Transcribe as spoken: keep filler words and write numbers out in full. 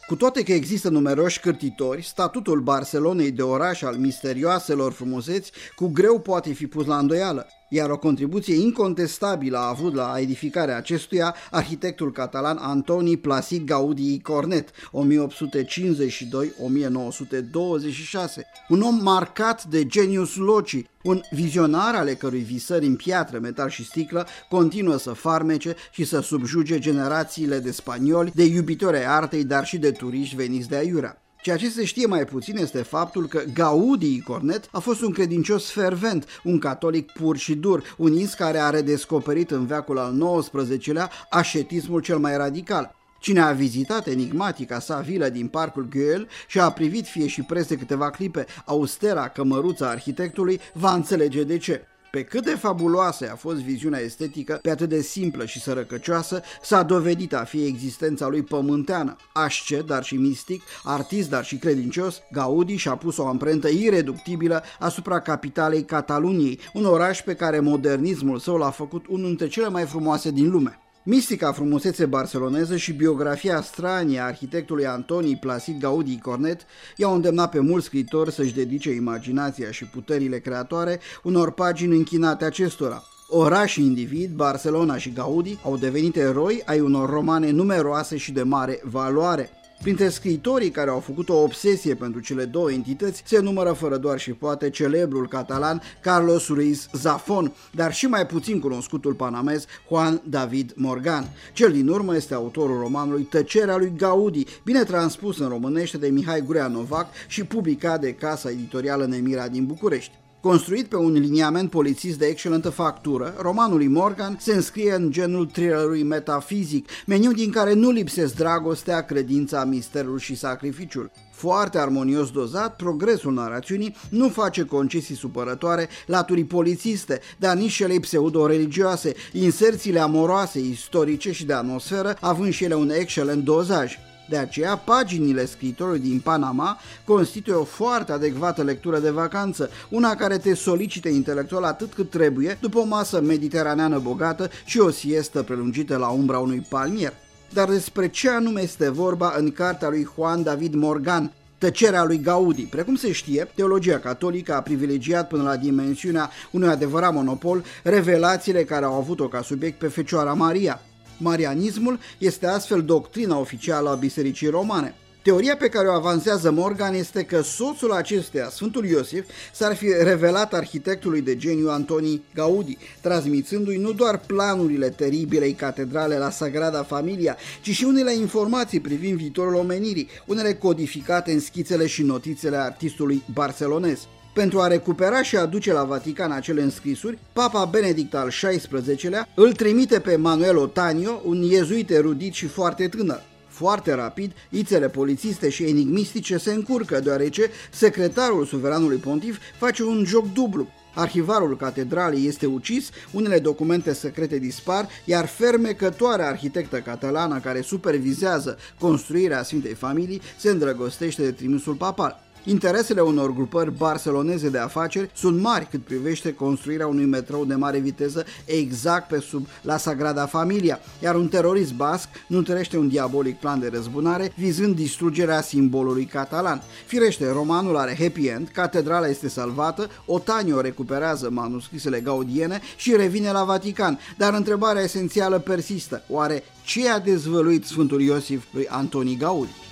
Cu toate că există numeroși cârtitori, statutul Barcelonei de oraș al misterioaselor frumuseți cu greu poate fi pus la îndoială, iar o contribuție incontestabilă a avut la edificarea acestuia arhitectul catalan Antoni Placid Gaudí i Cornet, o mie opt sute cincizeci și doi - o mie nouă sute douăzeci și șase, un om marcat de genius loci, un vizionar ale cărui visări în piatră, metal și sticlă continuă să farmece și să subjuge generațiile de spanioli, de iubitori ai artei, dar și de turiști veniți de aiurea. Ceea ce se știe mai puțin este faptul că Gaudí i Cornet a fost un credincios fervent, un catolic pur și dur, un ins care a redescoperit în veacul al nouăsprezecelea ascetismul cel mai radical. Cine a vizitat enigmatica sa vilă din parcul Güell și a privit fie și preț de câteva clipe austera cămăruță a arhitectului, va înțelege de ce. Pe cât de fabuloasă a fost viziunea estetică, pe atât de simplă și sărăcăcioasă, s-a dovedit a fi existența lui pământeană. Ascet, dar și mistic, artist, dar și credincios, Gaudí și-a pus o amprentă ireductibilă asupra capitalei Cataluniei, un oraș pe care modernismul său l-a făcut unul dintre cele mai frumoase din lume. Mistica frumusețe barceloneză și biografia stranie a arhitectului Antoni Placid Gaudí i Cornet i-au îndemnat pe mulți scriitori să-și dedice imaginația și puterile creatoare unor pagini închinate acestora. Oraș și individ, Barcelona și Gaudí au devenit eroi ai unor romane numeroase și de mare valoare. Printre scriitorii care au făcut o obsesie pentru cele două entități se numără fără doar și poate celebrul catalan Carlos Ruiz Zafón, dar și mai puțin cunoscutul panamez Juan David Morgan. Cel din urmă este autorul romanului Tăcerea lui Gaudí, bine transpus în românește de Mihai Gurea Novac și publicat de casa editorială Nemira din București. Construit pe un liniament polițist de excelentă factură, romanul lui Morgan se înscrie în genul thrillerului metafizic, meniu din care nu lipsesc dragostea, credința, misterul și sacrificiul. Foarte armonios dozat, progresul narațiunii nu face concesii supărătoare laturii polițiste, dar nici cele pseudo-religioase, inserțiile amoroase, istorice și de atmosferă, având și ele un excelent dozaj. De aceea, paginile scriitorului din Panama constituie o foarte adecvată lectură de vacanță, una care te solicită intelectual atât cât trebuie după o masă mediteraneană bogată și o siestă prelungită la umbra unui palmier. Dar despre ce anume este vorba în cartea lui Juan David Morgan, Tăcerea lui Gaudí? Precum se știe, teologia catolică a privilegiat până la dimensiunea unui adevărat monopol revelațiile care au avut-o ca subiect pe Fecioara Maria. Marianismul este astfel doctrina oficială a Bisericii Romane. Teoria pe care o avansează Morgan este că soțul acesteia, Sfântul Iosif, s-ar fi revelat arhitectului de geniu Antoni Gaudí, transmițându-i nu doar planurile teribilei catedrale la Sagrada Familia, ci și unele informații privind viitorul omenirii, unele codificate în schițele și notițele artistului barcelonez. Pentru a recupera și aduce la Vatican acele înscrisuri, Papa Benedict al șaisprezecelea îl trimite pe Manuel Otanio, un iezuit erudit și foarte tânăr. Foarte rapid, ițele polițiste și enigmistice se încurcă, deoarece secretarul suveranului pontif face un joc dublu. Arhivarul catedralei este ucis, unele documente secrete dispar, iar fermecătoarea arhitectă catalană care supervizează construirea Sfintei Familii se îndrăgostește de trimisul papal. Interesele unor grupări barceloneze de afaceri sunt mari cât privește construirea unui metrou de mare viteză exact pe sub la Sagrada Familia, iar un terorist basc întărește un diabolic plan de răzbunare vizând distrugerea simbolului catalan. Firește, romanul are happy end, catedrala este salvată, Otanio recuperează manuscrisele gaudiene și revine la Vatican, dar întrebarea esențială persistă: oare ce a dezvăluit Sfântul Iosif lui Antoni Gaudí?